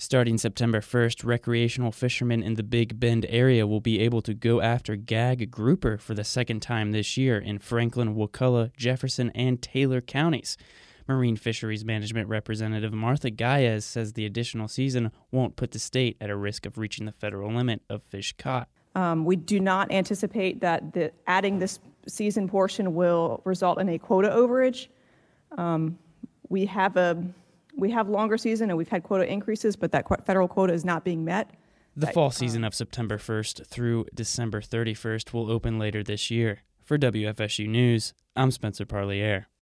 Starting September 1st, recreational fishermen in the Big Bend area will be able to go after gag grouper for the second time this year in Franklin, Wakulla, Jefferson, and Taylor counties. Marine Fisheries Management Representative Martha Gaez says the additional season won't put the state at a risk of reaching the federal limit of fish caught. We do not anticipate that adding this season portion will result in a quota overage. We have longer season and we've had quota increases, but that federal quota is not being met. The fall season of September 1st through December 31st will open later this year. For WFSU News, I'm Spencer Parlier.